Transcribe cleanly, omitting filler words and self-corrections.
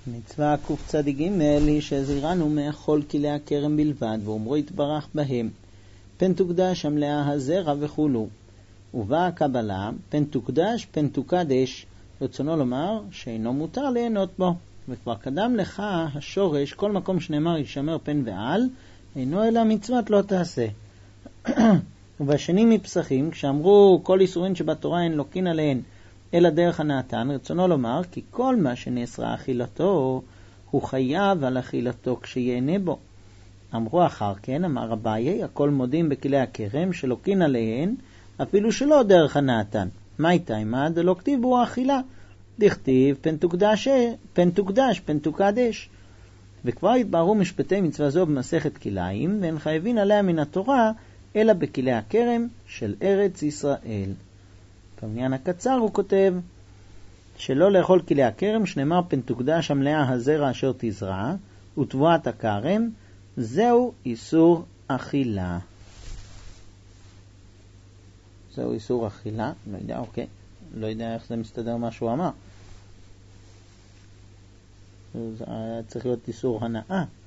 מצווה קצ"ג היא שהזהירנו מאכול כלי הכרם בלבד, ואומרו יתברך בהם, פן תוקדש המלאה הזרע וכולו. ובאה הקבלה, פן תוקדש פן תוקדש, רצונו לומר שאינו מותר ליהנות בו. וכבר קדם לך השורש, כל מקום שנאמר ישמר פן ועל, אינו אלא מצוות לא תעשה. ובשני מפסחים, כשאמרו כל איסורים שבתורה אין לוקין עליהן אלא דרך הנעתן, רצונו לומר כי כל מה שנאסרה אכילתו הוא חייב על אכילתו כשיהנה בו. אמרו אחר כן, אמר אביי, הכל מודים בכלי הכרם שלוקין עליהן אפילו שלא דרך הנעתן. מה איתה מה דלא כתיב בו האכילה? דכתיב פן תוקדש פן תוקדש. וכבר התבררו משפטי מצווה זו במסכת כליים, ואין חייבים עליה מן התורה אלא בכלי הכרם של ארץ ישראל. בעניין הקצר הוא כותב שלא לאכול כלי הכרם, שנאמר פן תוקדש המלאה הזרע אשר תזרע ותבואת הכרם, זהו איסור אכילה. זהו איסור אכילה, לא יודע, אוקיי, לא יודע איך זה מסתדר מה שהוא אמר. זה צריך להיות איסור הנאה.